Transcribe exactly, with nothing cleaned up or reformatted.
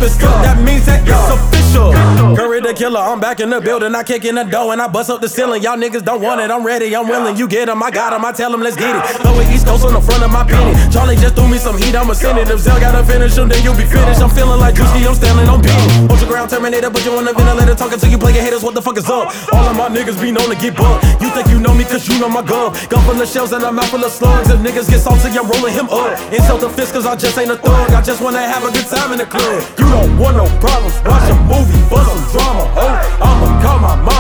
it's up, that means that it's official. Curry the killer, I'm back in the building. I kick in the door and I bust up the ceiling. Y'all niggas don't want it, I'm ready, I'm willing. You get 'em, I got 'em, I tell 'em let's get it. Throw it East Coast on the front of my penny. Charlie just threw me some heat, I'ma send it. If Zell gotta finish him, then you'll be finished. I'm feeling like Juicy, I'm standing on beat. On the ground, Terminator, but you on the ventilator. Talking to you player haters, what the fuck is up? All of my niggas be known to get bugged. You think you know me cause you know my gun. Gun full of shells and a mouth full of slugs. If niggas get salty, I'm rolling him up. Insult the fist cause I just ain't a thug. I just wanna have a good time in the club. You don't want no problems, watch a movie for some drama. Oh, I'ma call my mom.